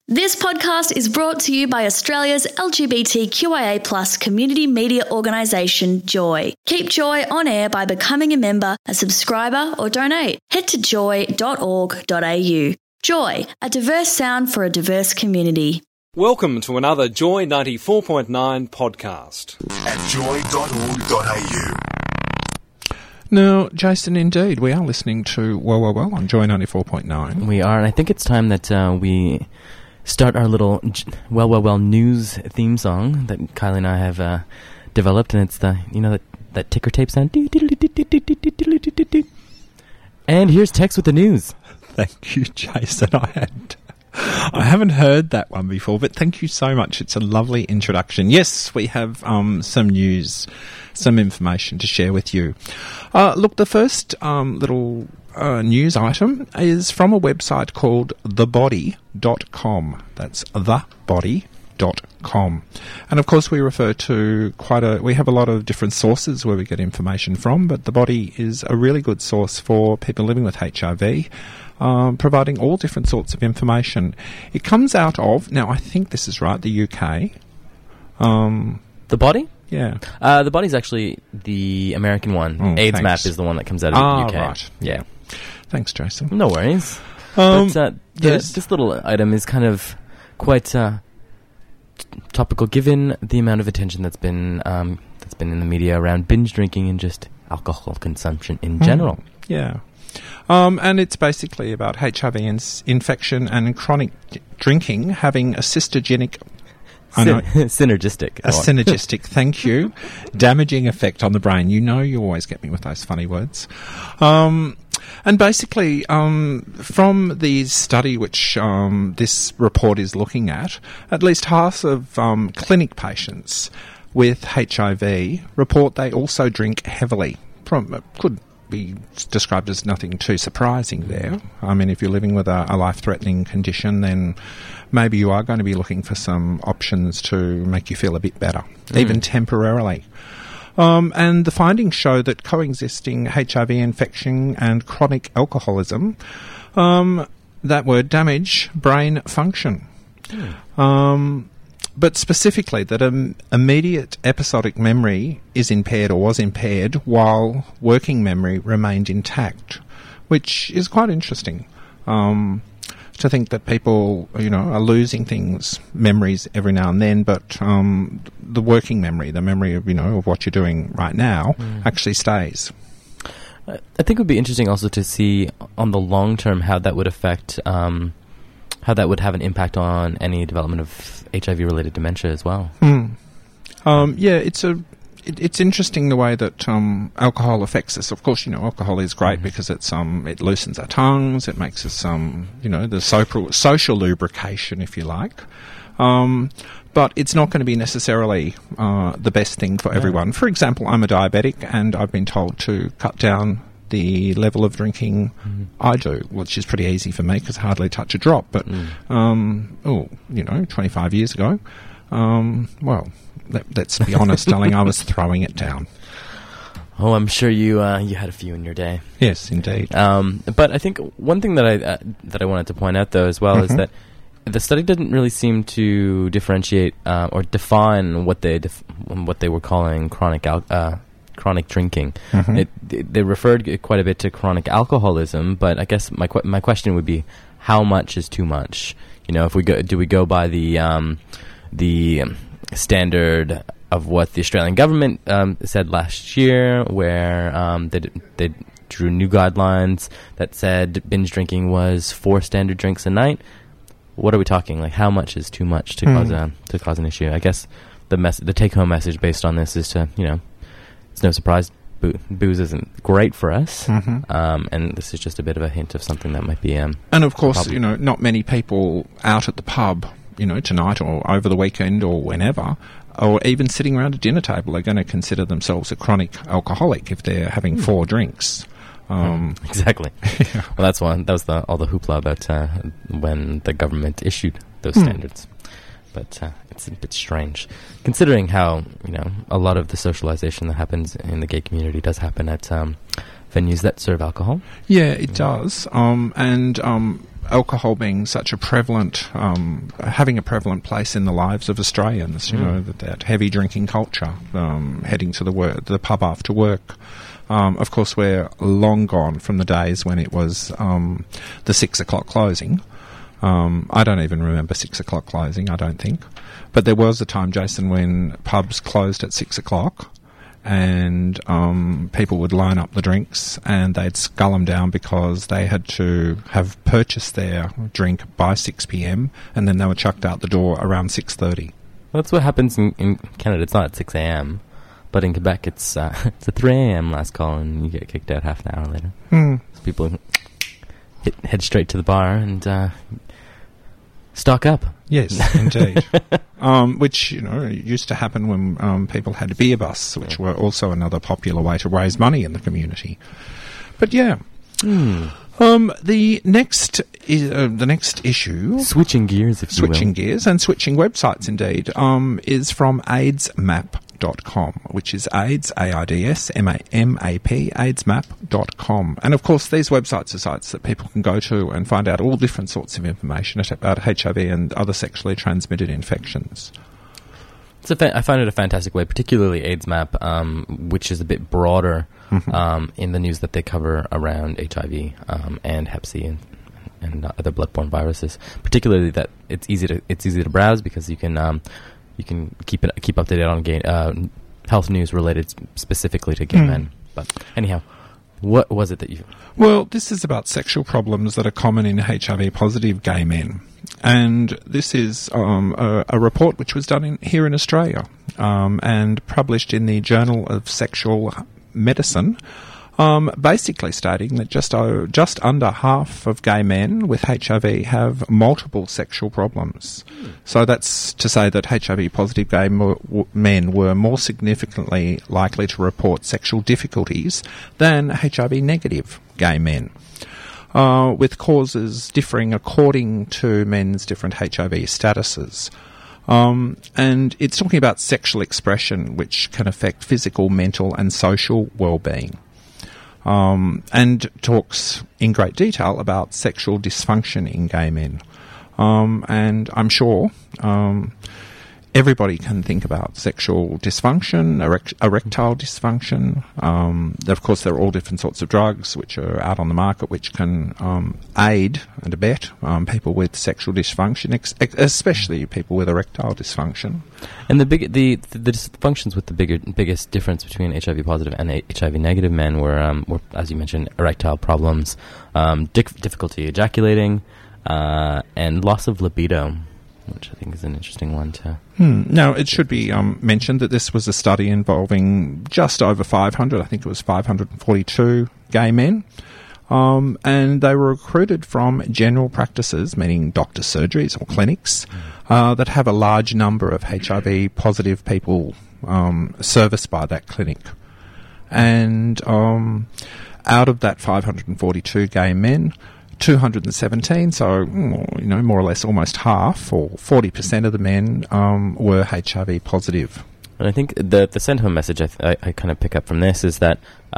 This podcast is brought to you by Australia's LGBTQIA+ community media organisation, Joy. Keep Joy on air by becoming a member, a subscriber or donate. Head to joy.org.au. Joy, a diverse sound for a diverse community. Welcome to another Joy 94.9 podcast. At joy.org.au. Now, Jason, indeed, we are listening to Well on Joy 94.9. We are, and I think it's time that we start our little Well news theme song that Kylie and I have developed, and it's the, that ticker tape sound. And here's Tex with the news. Thank you, Jason. I haven't heard that one before, but thank you so much. It's a lovely introduction. Yes, we have some news, some information to share with you. Look, the first little news item is from a website called thebody.com. That's thebody.com. And of course we refer to we have a lot of different sources where we get information from, but The Body is a really good source for people living with HIV, providing all different sorts of information. It comes out of, now I think this is right, the UK. The Body? Yeah. The Body's actually the American one. AIDS thanks. Map is the one that comes out of the UK. Right. Yeah. Thanks, Jason. No worries. Yes. This little item is kind of quite topical, given the amount of attention that's been in the media around binge drinking and just alcohol consumption in general. Yeah. And it's basically about HIV infection and chronic drinking having a synergistic, thank you, damaging effect on the brain. You always get me with those funny words. And basically, from the study which this report is looking at least half of clinic patients with HIV report they also drink heavily. Could be described as nothing too surprising there. I mean, if you're living with a life-threatening condition, then maybe you are going to be looking for some options to make you feel a bit better, even temporarily. And the findings show that coexisting HIV infection and chronic alcoholism, that word, damage brain function. But specifically that immediate episodic memory is impaired or was impaired while working memory remained intact, which is quite interesting. To think that people, are losing memories every now and then, but the working memory, the memory of, of what you're doing right now actually stays. I think it would be interesting also to see on the long term how that would affect, how that would have an impact on any development of HIV-related dementia as well. It's interesting the way that alcohol affects us. Of course, alcohol is great because it loosens our tongues, it makes us the social lubrication, if you like. But it's not going to be necessarily the best thing for everyone. For example, I'm a diabetic and I've been told to cut down the level of drinking I do, which is pretty easy for me because I hardly touch a drop. But, 25 years ago, let's be honest, darling, I was throwing it down. Oh, I'm sure you had a few in your day. Yes, indeed. But I think one thing that I wanted to point out, though, as well, is that the study didn't really seem to differentiate or define what they were calling chronic drinking. They referred quite a bit to chronic alcoholism, but I guess my question would be, how much is too much? If do we go by the standard of what the Australian government said last year, where they drew new guidelines that said binge drinking was 4 standard drinks a night? What are we talking? Like, how much is too much to cause an issue? I guess the take-home message based on this is to, it's no surprise booze isn't great for us, and this is just a bit of a hint of something that might be and of course, not many people out at the pub, tonight or over the weekend or whenever, or even sitting around a dinner table, are going to consider themselves a chronic alcoholic if they're having 4 drinks. Exactly. Yeah. Well, that was all the hoopla about when the government issued those standards. But it's a bit strange, considering how a lot of the socialization that happens in the gay community does happen at venues that serve alcohol. Yeah, it does. And alcohol being such a prevalent, having a prevalent place in the lives of Australians, you know, that heavy drinking culture, heading to the pub after work. Of course, we're long gone from the days when it was the 6 o'clock closing. I don't even remember 6 o'clock closing, I don't think. But there was a time, Jason, when pubs closed at 6 o'clock and people would line up the drinks and they'd scull them down because they had to have purchased their drink by 6 p.m. and then they were chucked out the door around 6:30. Well, that's what happens in Canada. It's not at 6 a.m., but in Quebec it's a 3 a.m. last call and you get kicked out half an hour later. So people head straight to the bar and stock up. Yes, indeed. Which, you know, used to happen when people had a beer bus, which were also another popular way to raise money in the community. But yeah. The next issue, switching gears, if you will. Switching gears and switching websites, indeed, is from AIDSmap.com, which is AIDS, AIDS, M-A-P, AIDSmap.com. And of course, these websites are sites that people can go to and find out all different sorts of information about HIV and other sexually transmitted infections. I find it a fantastic way, particularly AIDSmap, which is a bit broader in the news that they cover around HIV and Hep C and other bloodborne viruses. Particularly that it's easy to browse because you can keep up to date on health news related specifically to gay men. But anyhow, what was it that you... Well, this is about sexual problems that are common in HIV-positive gay men. And this is a report which was done here in Australia and published in the Journal of Sexual Medicine, basically stating that just under half of gay men with HIV have multiple sexual problems. So that's to say that HIV-positive gay men were more significantly likely to report sexual difficulties than HIV-negative gay men. With causes differing according to men's different HIV statuses. And it's talking about sexual expression, which can affect physical, mental and social well-being. And talks in great detail about sexual dysfunction in gay men. And I'm sure everybody can think about sexual dysfunction, erectile dysfunction. Of course, there are all different sorts of drugs which are out on the market which can aid and abet people with sexual dysfunction, especially people with erectile dysfunction. And the dysfunctions with the biggest difference between HIV positive and HIV negative men were, as you mentioned, erectile problems, difficulty ejaculating, and loss of libido, which I think is an interesting one too. Now, it should be mentioned that this was a study involving just over 500, I think it was 542 gay men, and they were recruited from general practices, meaning doctor surgeries or clinics, that have a large number of HIV-positive people serviced by that clinic. And out of that 542 gay men, 217, so more or less almost half, or 40% of the men were HIV positive. And I think the send-home message I kind of pick up from this is that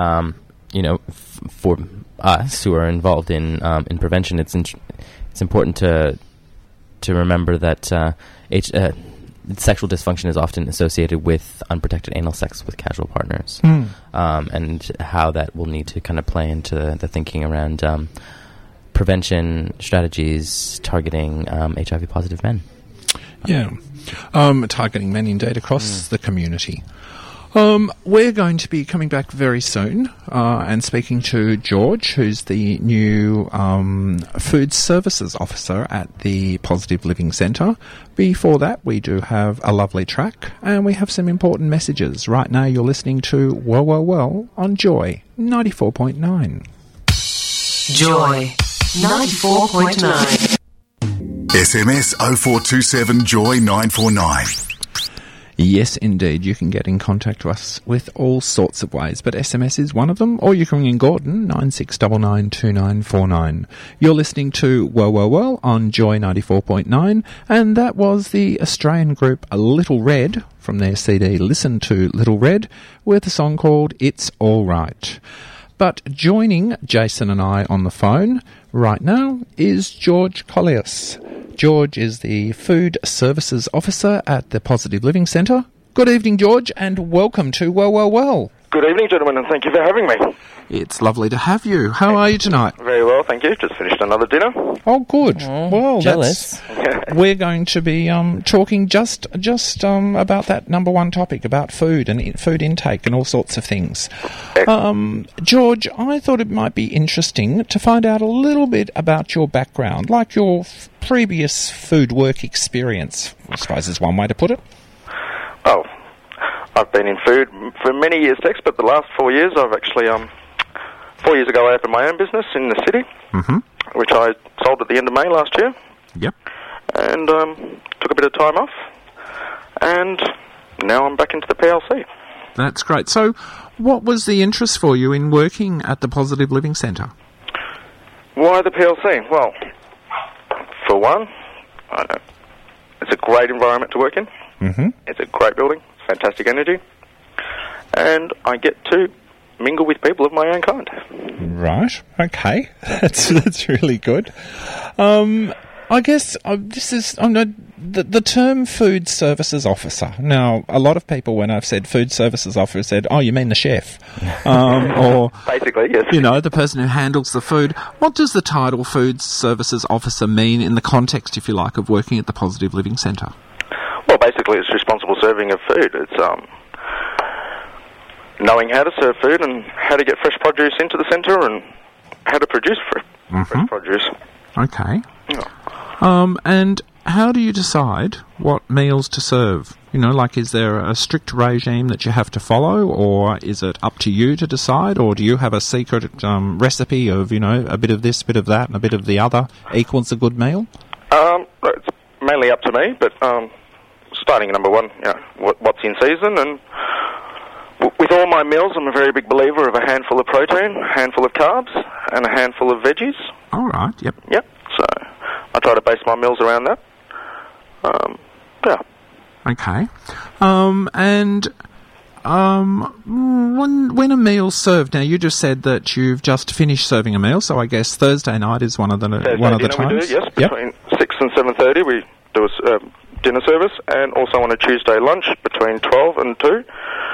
for us who are involved in prevention, it's important to remember that sexual dysfunction is often associated with unprotected anal sex with casual partners, and how that will need to kind of play into the thinking around prevention strategies targeting HIV-positive men. Yeah, targeting men indeed across the community. We're going to be coming back very soon and speaking to George, who's the new Food Services Officer at the Positive Living Centre. Before that, we do have a lovely track and we have some important messages. Right now, you're listening to Well on Joy 94.9. Joy 94.9. SMS 0427 Joy 949. Yes, indeed. You can get in contact with us with all sorts of ways, but SMS is one of them, or you can ring Gordon, 96992949. You're listening to Well on Joy 94.9, and that was the Australian group Little Red from their CD Listen to Little Red with a song called It's All Right. But joining Jason and I on the phone right now is George Collius. George is the Food Services Officer at the Positive Living Centre. Good evening, George, and welcome to Well. Good evening, gentlemen, and thank you for having me. It's lovely to have you. How are you tonight? Very well, thank you. Just finished another dinner. Oh, good. Well, jealous. We're going to be talking just about that number one topic, about food and food intake and all sorts of things. George, I thought it might be interesting to find out a little bit about your background, like your previous food work experience, I suppose is one way to put it. Oh, I've been in food for many years, Tex, but the last 4 years I've actually... 4 years ago I opened my own business in the city, which I sold at the end of May last year. Yep. And took a bit of time off, and now I'm back into the PLC. That's great. So what was the interest for you in working at the Positive Living Centre? Why the PLC? Well, for one, it's a great environment to work in. It's a great building, fantastic energy, and I get to mingle with people of my own kind. Right. Okay. That's really good. I guess this is the term food services officer. Now, a lot of people, when I've said food services officer, said, "Oh, you mean the chef?" Or basically, yes. The person who handles the food. What does the title food services officer mean in the context, if you like, of working at the Positive Living Centre? Well, basically, it's responsible serving of food. It's knowing how to serve food and how to get fresh produce into the centre and how to produce fresh produce. Okay. Yeah. And how do you decide what meals to serve? Is there a strict regime that you have to follow, or is it up to you to decide, or do you have a secret recipe of, a bit of this, bit of that, and a bit of the other equals a good meal? It's mainly up to me, but starting at number one, what's in season, and with all my meals, I'm a very big believer of a handful of protein, a handful of carbs, and a handful of veggies. All right, yep. Yep, so I try to base my meals around that. Okay. When a meal's served, now you just said that you've just finished serving a meal, so I guess Thursday night is one of the times? We do, yes, between 6 and 7:30 we do a dinner service, and also on a Tuesday lunch between 12 and 2.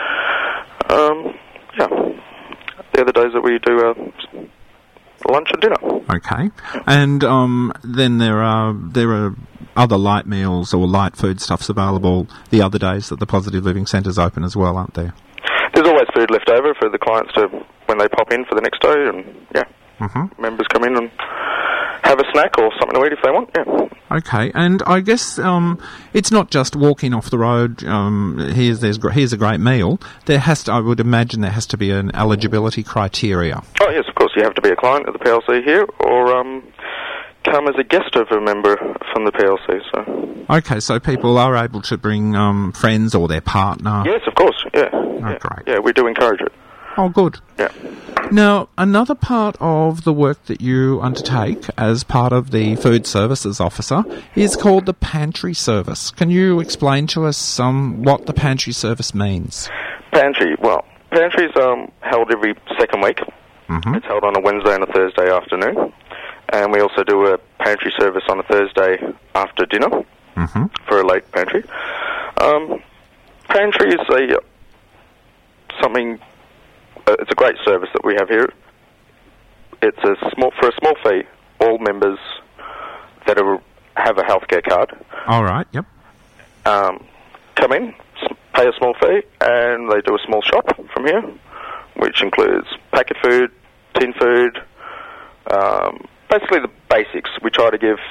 They're the days that we do lunch and dinner. Okay, and then there are other light meals or light foodstuffs available the other days that the Positive Living Centre's open as well, aren't there? There's always food left over for the clients when they pop in for the next day, and members come in and have a snack or something to eat if they want. Yeah. Okay, and I guess it's not just walking off the road. Here's a great meal. I would imagine there has to be an eligibility criteria. Oh yes, of course. You have to be a client of the PLC here, or come as a guest of a member from the PLC. So. Okay, so people are able to bring friends or their partner. Yes, of course. Yeah. Great. Yeah, we do encourage it. Oh, good. Yeah. Now, another part of the work that you undertake as part of the Food Services Officer is called the Pantry Service. Can you explain to us what the Pantry Service means? Pantry's held every second week. It's held on a Wednesday and a Thursday afternoon. And we also do a pantry service on a Thursday after dinner for a late pantry. Pantry is it's a great service that we have here. It's for a small fee. All members that have a healthcare card. All right. Yep. Come in, pay a small fee, and they do a small shop from here, which includes packet food, tin food, basically the basics. We try to give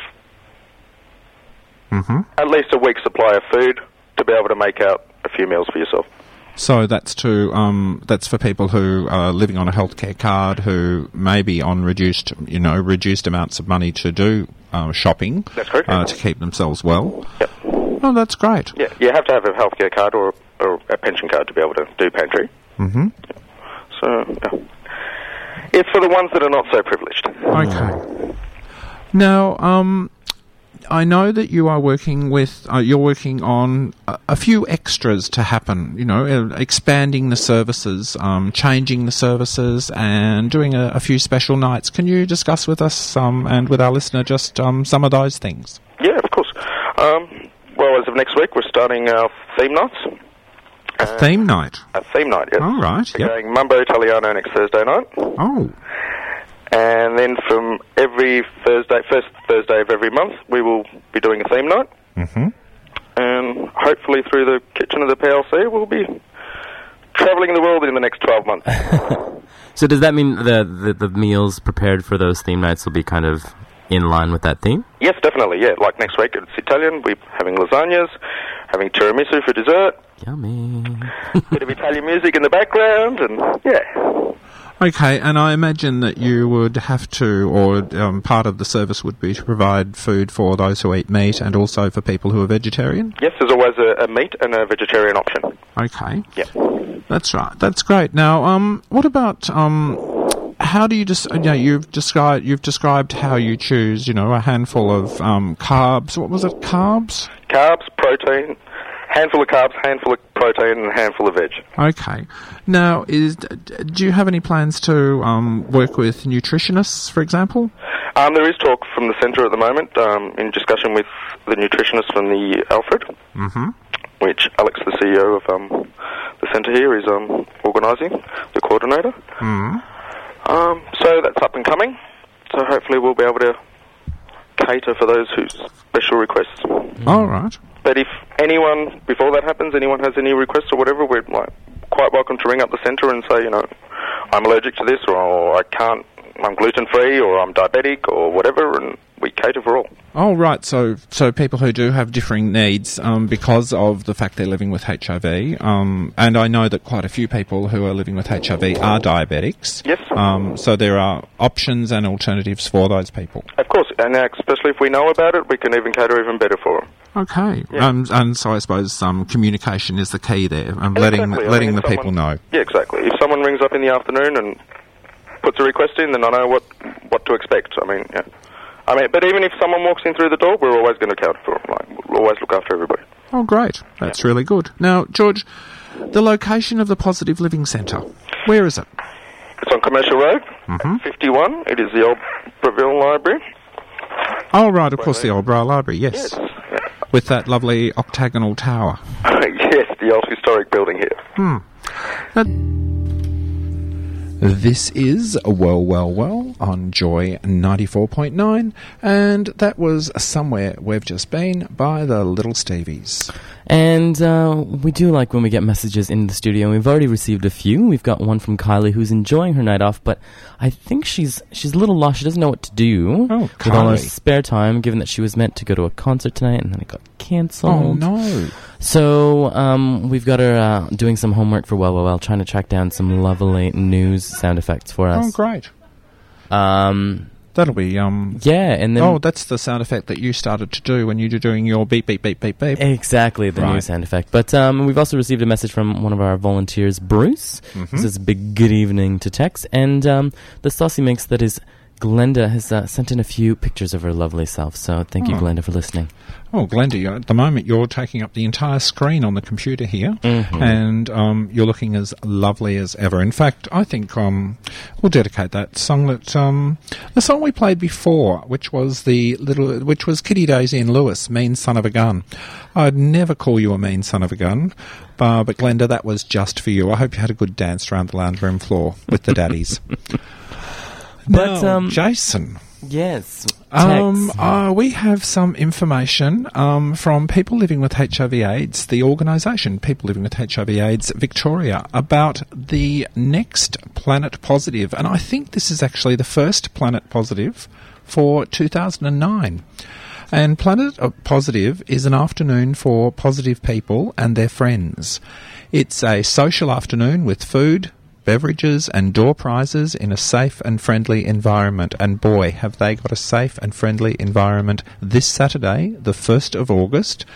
at least a week's supply of food to be able to make out a few meals for yourself. So that's for people who are living on a healthcare card, who may be on reduced amounts of money to do shopping. That's correct. To keep themselves well. Yep. Oh, that's great. Yeah, you have to have a healthcare card or a pension card to be able to do pantry. So it's for the ones that are not so privileged. Okay. Now, I know that you are working with, you're working on a few extras to happen, expanding the services, changing the services, and doing a few special nights. Can you discuss with us and with our listener just some of those things? Yeah, of course. Well, as of next week, we're starting our theme nights. A theme night? A theme night, yes. All right, We're going Mambo Italiano next Thursday night. Oh. And then from first Thursday of every month, we will be doing a theme night. Mm-hmm. And hopefully through the kitchen of the PLC, we'll be travelling the world in the next 12 months. So does that mean the meals prepared for those theme nights will be kind of in line with that theme? Yes, definitely, yeah. Like next week, it's Italian. We're having lasagnas, having tiramisu for dessert. Yummy. Bit of Italian music in the background, and yeah. Okay, and I imagine that you would have to, or part of the service would be to provide food for those who eat meat and also for people who are vegetarian? Yes, there's always a meat and a vegetarian option. Okay. Yeah. That's right. That's great. Now, what about, how do you you've described how you choose, a handful of carbs. What was it? Carbs? Carbs, protein. Handful of carbs, handful of protein, and a handful of veg. Okay. Now, do you have any plans to work with nutritionists, for example? There is talk from the centre at the moment, in discussion with the nutritionist from the Alfred, which Alex, the CEO of the centre here, is organising, the coordinator. So that's up and coming. So hopefully we'll be able to cater for those whose special requests. All right. But if anyone, before that happens, anyone has any requests or whatever, we're quite welcome to ring up the centre and say, I'm allergic to this, or I'm gluten-free, or I'm diabetic, or whatever, and we cater for all. Oh, right. So people who do have differing needs because of the fact they're living with HIV, and I know that quite a few people who are living with HIV are diabetics. Yes. So there are options and alternatives for those people. Of course, and especially if we know about it, we can even cater even better for them. Okay. Yeah. And so I suppose communication is the key there, letting the people know. Yeah, exactly. If someone rings up in the afternoon and puts a request in, then I know what to expect. But even if someone walks in through the door, we're always going to account for them. We'll always look after everybody. Oh, great. That's really good. Now, George, the location of the Positive Living Centre, where is it? It's on Commercial Road, 51. It is the old Breville Library. Oh, right, of course, the old Bra Library, yes. Yeah. With that lovely octagonal tower. Yes, the old historic building here. This is Well on Joy 94.9, and that was Somewhere We've Just Been by the Little Stevies. And we do like when we get messages in the studio. We've already received a few. We've got one from Kylie who's enjoying her night off, but I think she's a little lost. She doesn't know what to do with all her spare time, given that she was meant to go to a concert tonight and then it got cancelled. Oh, no. So we've got her doing some homework for Well, trying to track down some lovely news sound effects for us. Oh, great. That'll be, yeah, and then... Oh, that's the sound effect that you started to do when you were doing your beep, beep, beep, beep, beep. Exactly, the new sound effect. But we've also received a message from one of our volunteers, Bruce. He says, big good evening to Tex. And the saucy mix that is Glenda has sent in a few pictures of her lovely self. So thank you, Glenda, for listening. Oh, Glenda, at the moment you're taking up the entire screen on the computer here, and you're looking as lovely as ever. In fact, I think we'll dedicate that song the song we played before, which was Kitty Daisy and Lewis, Mean Son of a Gun. I'd never call you a mean son of a gun, but Glenda, that was just for you. I hope you had a good dance around the lounge room floor with the daddies. But now, Jason. Yes. We have some information from People Living with HIV/AIDS, the organisation People Living with HIV/AIDS Victoria, about the next Planet Positive. And I think this is actually the first Planet Positive for 2009. And Planet Positive is an afternoon for positive people and their friends. It's a social afternoon with food, beverages and door prizes in a safe and friendly environment. And boy, have they got a safe and friendly environment this Saturday, the 1st of August,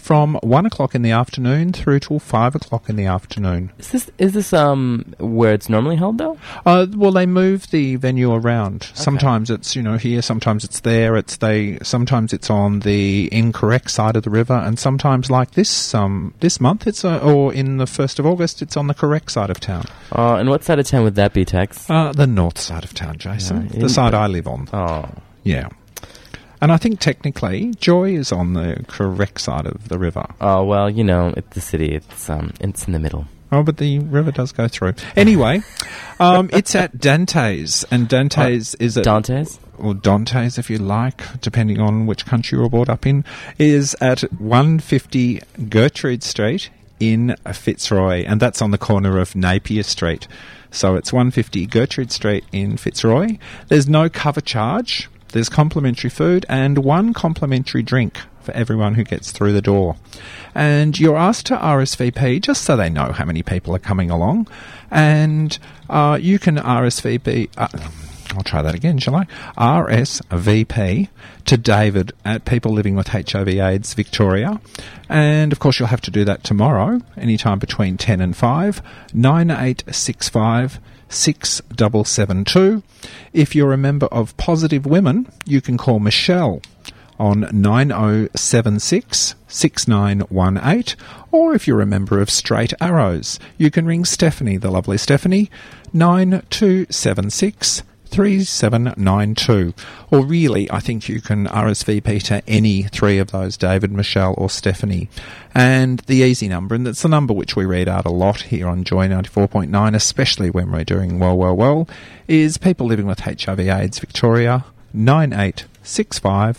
from 1 o'clock in the afternoon through till 5 o'clock in the afternoon. Is this where it's normally held though? Well, they move the venue around. Sometimes it's here, sometimes it's there. Sometimes it's on the incorrect side of the river, and sometimes like this month or in the 1st of August, it's on the correct side of town. And what side of town would that be, Tex? The north side of town, Jason. The side I live on. Oh. Yeah. And I think technically Joy is on the correct side of the river. Oh, well, it's the city. It's in the middle. Oh, but the river does go through. Anyway, it's at Dante's, and Dante's is at... Dante's? Or Dante's, if you like, depending on which country you were brought up in, is at 150 Gertrude Street in Fitzroy, and that's on the corner of Napier Street. So it's 150 Gertrude Street in Fitzroy. There's no cover charge. There's complimentary food and 1 complimentary drink for everyone who gets through the door. And you're asked to RSVP just so they know how many people are coming along. And you can RSVP... I'll try that again, shall I? RSVP to David at People Living with HIV/AIDS Victoria. And, of course, you'll have to do that tomorrow, anytime between 10 and 5, 9865 6772. If you're a member of Positive Women, you can call Michelle on 9076 6918, or if you're a member of Straight Arrows, you can ring Stephanie, the lovely Stephanie, 9276 3792. Or really, I think you can RSVP to any 3 of those, David, Michelle or Stephanie. And the easy number, and it's the number which we read out a lot here on Joy 94.9, especially when we're doing well, is People Living with HIV/AIDS Victoria, 9865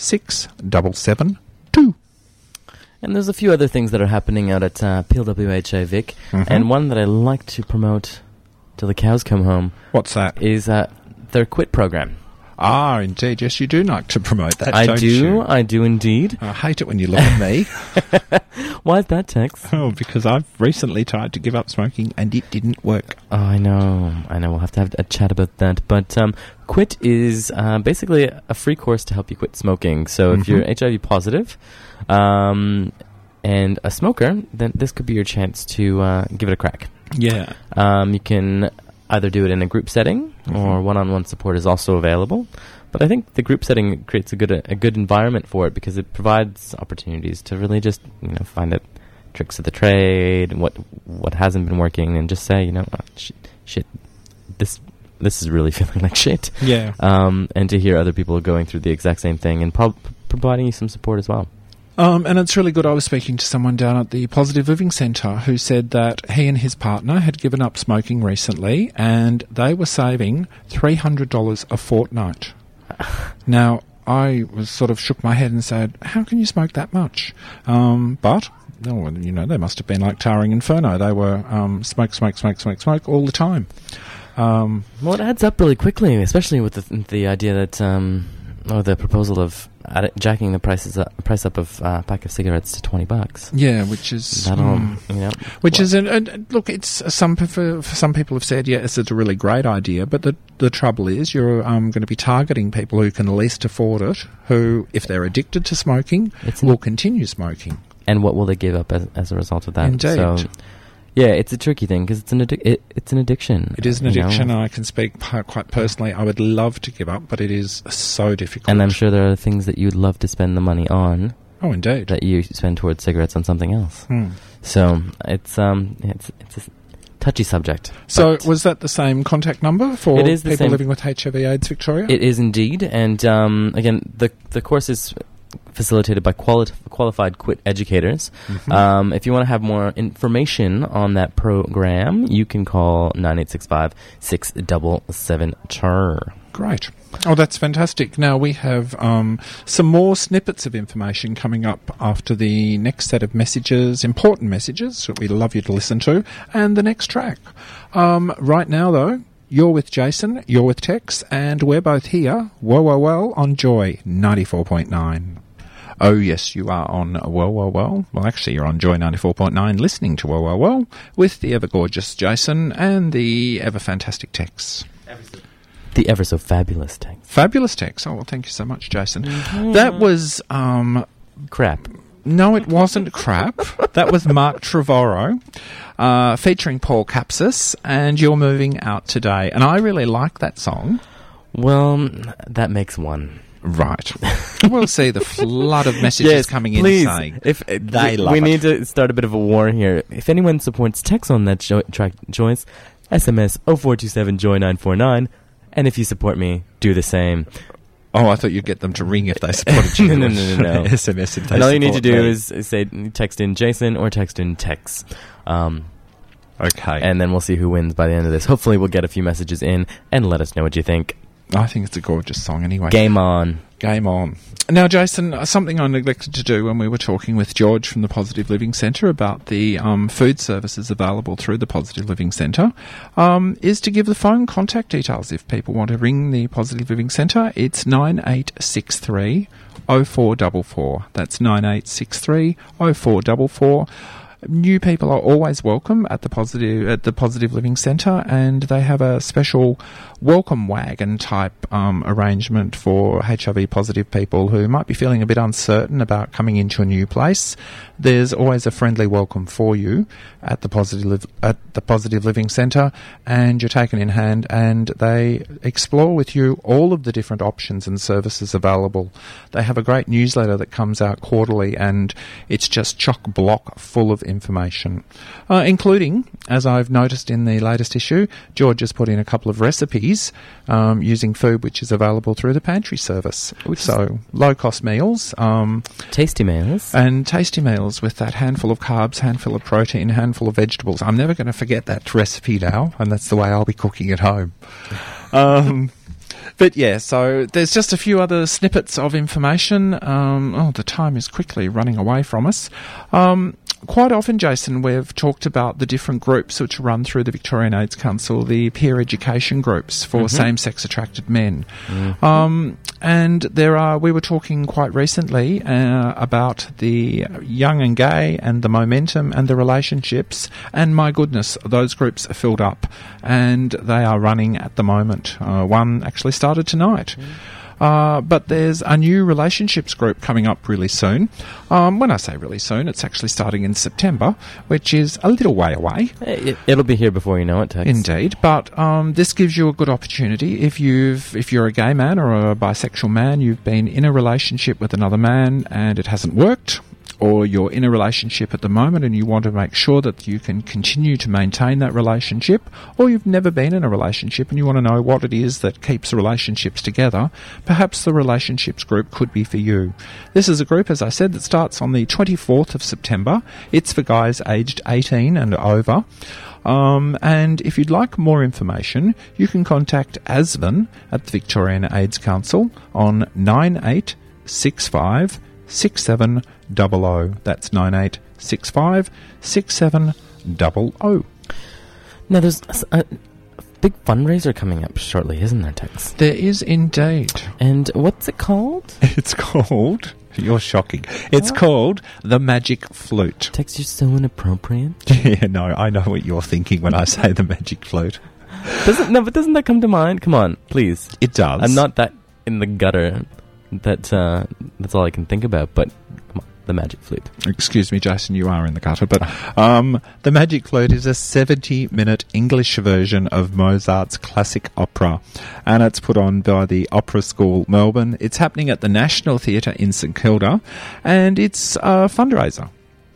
6772. And there's a few other things that are happening out at PLWHA Vic, and one that I like to promote till the cows come home. What's that? Is their quit program. Ah, indeed. Yes, you do like to promote that, don't you? I do indeed. I hate it when you look at me. Why is that, Tex? Oh, because I've recently tried to give up smoking and it didn't work. Oh, I know. We'll have to have a chat about that. But quit is basically a free course to help you quit smoking. So if you're HIV positive and a smoker, then this could be your chance to give it a crack. Yeah. You can either do it in a group setting or one-on-one support is also available. But I think the group setting creates a good environment for it because it provides opportunities to really just find out tricks of the trade, what hasn't been working, and just say shit, this is really feeling like shit. Yeah. And to hear other people going through the exact same thing and providing you some support as well. And it's really good. I was speaking to someone down at the Positive Living Centre who said that he and his partner had given up smoking recently and they were saving $300 a fortnight. Now, I was sort of shook my head and said, how can you smoke that much? But, they must have been like Towering Inferno. They were smoke all the time. Well, it adds up really quickly, especially with the idea that... the proposal of jacking the price up of a pack of cigarettes to $20. Yeah, which is look, it's some people have said yes, it's a really great idea, but the trouble is you're going to be targeting people who can least afford it, who, if they're addicted to smoking, will continue smoking. And what will they give up as a result of that? Indeed. So, yeah, it's a tricky thing because it's an addiction. It is an addiction. I can speak quite personally. I would love to give up, but it is so difficult. And I'm sure there are things that you'd love to spend the money on. Oh, indeed. That you spend towards cigarettes on something else. So it's a touchy subject. So was that the same contact number for people living with HIV/AIDS Victoria? It is indeed. And again, the course is facilitated by qualified quit educators. If you want to have more information on that program, you can call 9865 677-CHUR. Great. Oh, that's fantastic. Now we have some more snippets of information coming up after the next set of messages, important messages that we'd love you to listen to, and the next track. Right now, though, you're with Jason, you're with Tex, and we're both here, well, on Joy 94.9. Oh, yes, you are on well. Well, actually, you're on Joy 94.9 listening to well, with the ever-gorgeous Jason and the ever-fantastic Tex. The ever-so-fabulous Tex. Fabulous Tex. Oh, well, thank you so much, Jason. That was... crap. No, it wasn't crap. That was Mark Trevorrow, featuring Paul Capsis, and You're Moving Out Today. And I really like that song. Well, that makes one. Right. We'll see the flood of messages coming in saying we need to start a bit of a war here. If anyone supports Tex on that track choice, SMS 0427 Joy 949, and if you support me, do the same. Oh, I thought you'd get them to ring if they supported you. No. SMS if they and all you need to do me. is say text in Jason or text in Tex. Okay. And then we'll see who wins by the end of this. Hopefully we'll get a few messages in and let us know what you think. I think it's a gorgeous song anyway. Game on. Game on. Now, Jason, something I neglected to do when we were talking with George from the Positive Living Centre about the food services available through the Positive Living Centre is to give the phone contact details if people want to ring the Positive Living Centre. It's 9863 0444. That's 9863 0444. New people are always welcome at the Positive Living Centre, and they have a special welcome wagon type arrangement for HIV positive people who might be feeling a bit uncertain about coming into a new place. There's always a friendly welcome for you at the Positive Living Centre, and you're taken in hand, and they explore with you all of the different options and services available. They have a great newsletter that comes out quarterly, and it's just chock-block full of information, including, as I've noticed in the latest issue, George has put in a couple of recipes using food which is available through the pantry service. So low-cost meals. Tasty meals. And tasty meals with that handful of carbs, handful of protein, handful of vegetables. I'm never going to forget that recipe now, and that's the way I'll be cooking at home. But yeah, so there's just a few other snippets of information. The time is quickly running away from us. Quite often, Jason, we've talked about the different groups which run through the Victorian AIDS Council, the peer education groups for same-sex attracted men. And we were talking quite recently about the young and gay and the momentum and the relationships, and my goodness, those groups are filled up and they are running at the moment. One actually started tonight. But there's a new relationships group coming up really soon. When I say really soon, it's actually starting in September, which is a little way away. It'll be here before you know it, Tex. Indeed, but this gives you a good opportunity. If you're a gay man or a bisexual man, you've been in a relationship with another man and it hasn't worked, or you're in a relationship at the moment and you want to make sure that you can continue to maintain that relationship, or you've never been in a relationship and you want to know what it is that keeps relationships together, perhaps the relationships group could be for you. This is a group, as I said, that starts on the 24th of September. It's for guys aged 18 and over. And if you'd like more information, you can contact ASVAN at the Victorian AIDS Council on 9865 6700. That's 9865 6700. Now, there's a big fundraiser coming up shortly, isn't there, Tex? There is indeed. And what's it called? It's called... You're shocking. It's called The Magic Flute. Tex, you're so inappropriate. Yeah, no, I know what you're thinking when I say The Magic Flute. Doesn't that come to mind? Come on, please. It does. I'm not that in the gutter. That's all I can think about, but come on, The Magic Flute. Excuse me, Jason, you are in the gutter, but The Magic Flute is a 70-minute English version of Mozart's classic opera, and it's put on by the Opera School Melbourne. It's happening at the National Theatre in St Kilda, and it's a fundraiser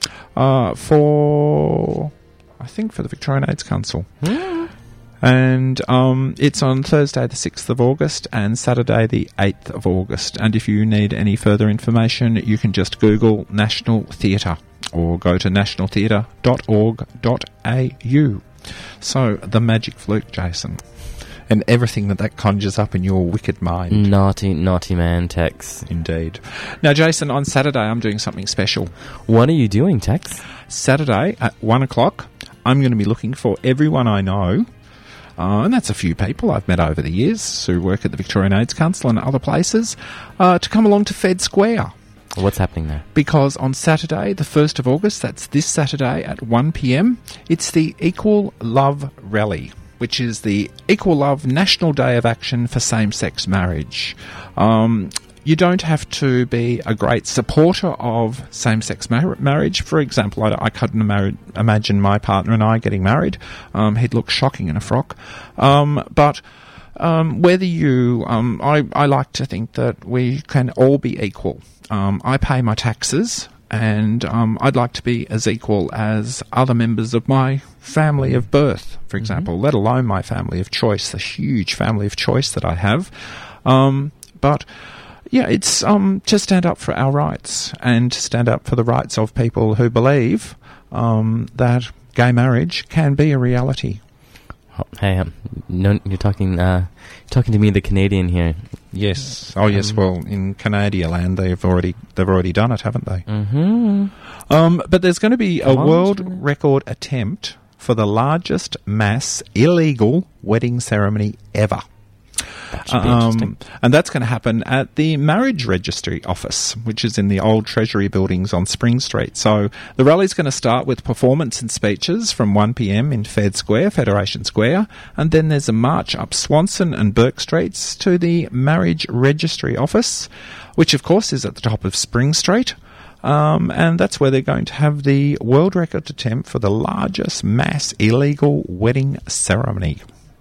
for the Victorian AIDS Council. And it's on Thursday the 6th of August and Saturday the 8th of August. And if you need any further information, you can just Google National Theatre or go to nationaltheatre.org.au. So, The Magic Flute, Jason. And everything that conjures up in your wicked mind. Naughty, naughty man, Tex. Indeed. Now, Jason, on Saturday I'm doing something special. What are you doing, Tex? Saturday at 1 o'clock, I'm going to be looking for everyone I know. And that's a few people I've met over the years who work at the Victorian AIDS Council and other places, to come along to Fed Square. What's happening there? Because on Saturday, the 1st of August, that's this Saturday at 1 p.m, it's the Equal Love Rally, which is the Equal Love National Day of Action for Same-Sex Marriage. You don't have to be a great supporter of same-sex marriage. For example, I couldn't imagine my partner and I getting married. He'd look shocking in a frock. But whether you... I like to think that we can all be equal. I pay my taxes, and I'd like to be as equal as other members of my family of birth, for example, let alone my family of choice, the huge family of choice that I have. But... yeah, it's to stand up for our rights and to stand up for the rights of people who believe that gay marriage can be a reality. Hey, no, you're talking to me, the Canadian here. Yes. Oh, yes. Well, in Canada land, they've already done it, haven't they? But there's going to be a world record attempt for the largest mass illegal wedding ceremony ever. That should be interesting. And that's going to happen at the Marriage Registry Office, which is in the old Treasury buildings on Spring Street. So the rally's going to start with performance and speeches from 1 p.m. in Federation Square, and then there's a march up Swanson and Burke Streets to the Marriage Registry Office, which of course is at the top of Spring Street. And that's where they're going to have the world record attempt for the largest mass illegal wedding ceremony.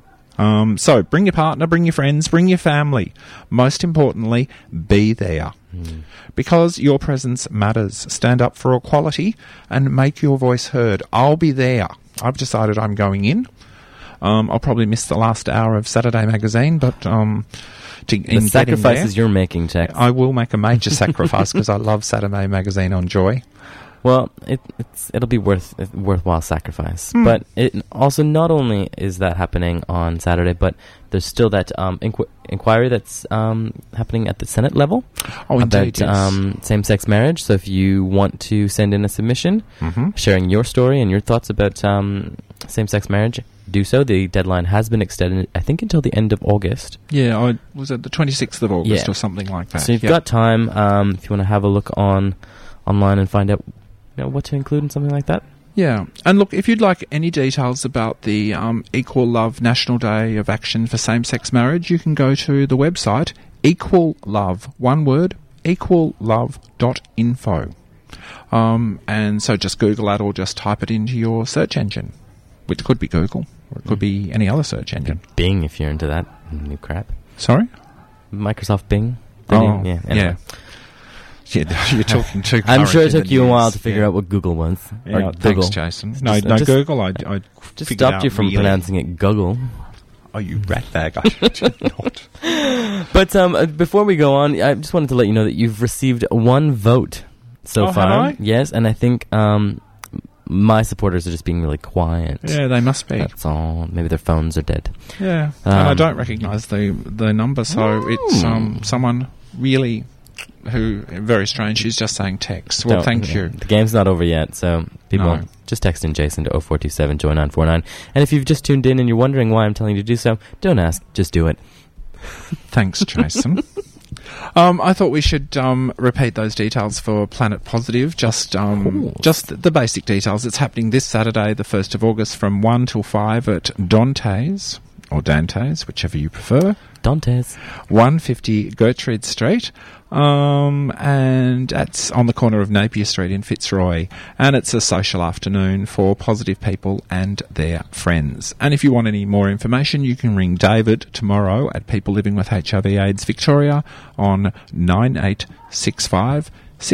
So bring your partner, bring your friends, bring your family. Most importantly, be there. Because your presence matters. Stand up for equality and make your voice heard. I'll be there. I've decided I'm going in. I'll probably miss the last hour of Saturday Magazine, but the sacrifices you're making, Tex. I will make a major sacrifice because I love Saturday Magazine on Joy. Well, it'll be worthwhile sacrifice. But it also, not only is that happening on Saturday, but there's still that inquiry that's happening at the Senate level about same-sex marriage. So if you want to send in a submission sharing your story and your thoughts about same-sex marriage, do so. The deadline has been extended, I think, until the end of August. Yeah, was it the 26th of August or something like that? So you've got time if you want to have a look online and find out what to include in something like that. Yeah. And look, if you'd like any details about the Equal Love National Day of Action for Same-Sex Marriage, you can go to the website Equal Love, one word, equallove.info. And so just Google that or just type it into your search engine, which could be Google or it could be any other search engine. Bing, if you're into that new crap. Sorry? Microsoft Bing. Anyway. Yeah. You're talking too. I'm sure it took you a while to figure out what Google was. Yeah, thanks, Jason. No, Google. I just stopped you from pronouncing it Google. Oh, you rat bag! I did not. But before we go on, I just wanted to let you know that you've received one vote so far. Have I? Yes, and I think my supporters are just being really quiet. Yeah, they must be. That's all. Maybe their phones are dead. Yeah, and I don't recognise the number, so it's someone really. Who, very strange, she's just saying text. Well, thank you. The game's not over yet, so people just text in Jason to 0427 Joy 949. And if you've just tuned in and you're wondering why I'm telling you to do so, don't ask, just do it. Thanks, Jason. I thought we should repeat those details for Planet Positive, just the basic details. It's happening this Saturday, the 1st of August, from 1 till 5 at Dante's, or Dante's, whichever you prefer. Dante's. 150 Gertrude Street. And that's on the corner of Napier Street in Fitzroy. And it's a social afternoon for positive people and their friends. And if you want any more information, you can ring David tomorrow at People Living with HIV/AIDS Victoria on 9865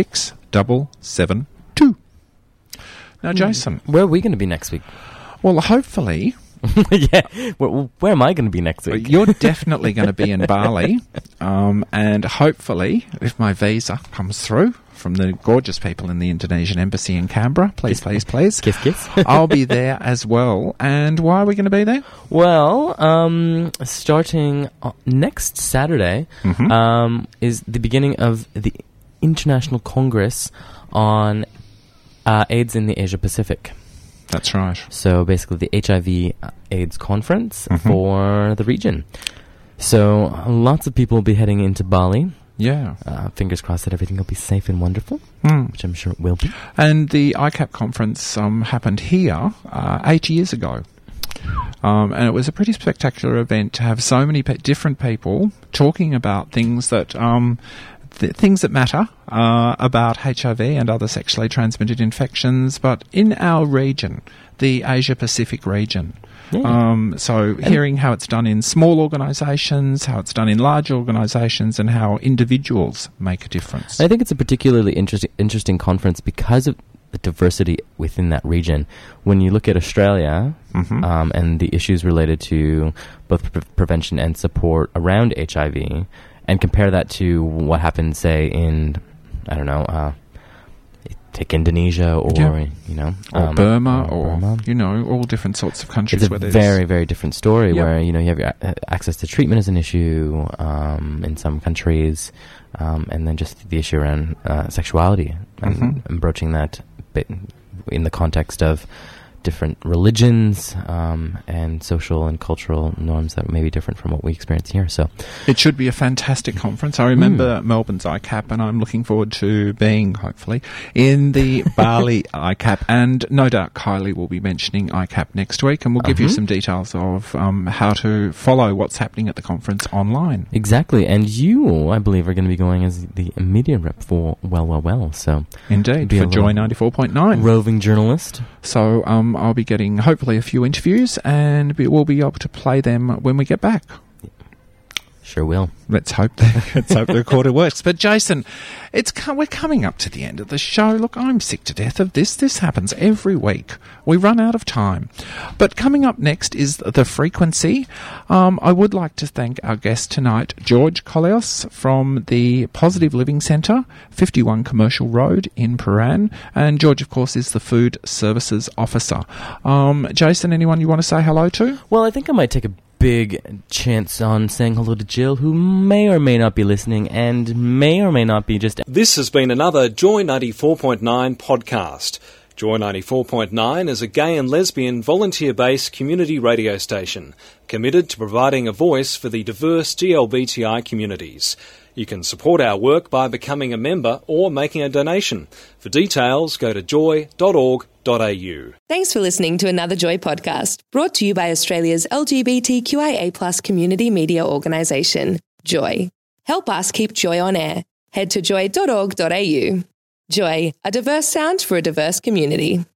6772. Now, Jason. Where are we going to be next week? Well, hopefully... Yeah, where am I going to be next week? You're definitely going to be in Bali, and hopefully, if my visa comes through from the gorgeous people in the Indonesian Embassy in Canberra, please, Kiss, kiss. I'll be there as well. And why are we going to be there? Well, starting next Saturday is the beginning of the International Congress on AIDS in the Asia Pacific. That's right. So basically the HIV AIDS conference for the region. So lots of people will be heading into Bali. Yeah. Fingers crossed that everything will be safe and wonderful, which I'm sure it will be. And the ICAP conference happened here 8 years ago. And it was a pretty spectacular event to have so many different people talking about things that things that matter about HIV and other sexually transmitted infections, but in our region, the Asia-Pacific region. So hearing how it's done in small organisations, how it's done in large organisations, and how individuals make a difference. I think it's a particularly interesting conference because of the diversity within that region. When you look at Australia and the issues related to both prevention and support around HIV, and compare that to what happens, say, in, I don't know, take Indonesia or, or Burma or, all different sorts of countries. It's a very, very different story where, you have your access to treatment as an issue in some countries, and then just the issue around sexuality and broaching that bit in the context of different religions and social and cultural norms that may be different from what we experience here. So it should be a fantastic conference. I remember Melbourne's ICAP, and I'm looking forward to being, hopefully, in the Bali ICAP. And no doubt Kylie will be mentioning ICAP next week, and we'll give you some details of how to follow what's happening at the conference online. Exactly. And you, I believe, are going to be going as the media rep for Well. So indeed, for Joy 94.9. Roving journalist. So I'll be getting, hopefully, a few interviews, and we'll be able to play them when we get back. Sure will. Let's hope the recorder works. But Jason, we're coming up to the end of the show. Look, I'm sick to death of this. This happens every week. We run out of time. But coming up next is The Frequency. I would like to thank our guest tonight, George Koleos from the Positive Living Centre, 51 Commercial Road in Prahran. And George, of course, is the Food Services Officer. Jason, anyone you want to say hello to? Well, I think I might take a big chance on saying hello to Jill, who may or may not be listening and may or may not be just... This has been another Joy 94.9 podcast. Joy 94.9 is a gay and lesbian volunteer-based community radio station committed to providing a voice for the diverse GLBTI communities. You can support our work by becoming a member or making a donation. For details, go to joy.org.au. Thanks for listening to another Joy podcast, brought to you by Australia's LGBTQIA+ community media organisation, Joy. Help us keep Joy on air. Head to joy.org.au. Joy, a diverse sound for a diverse community.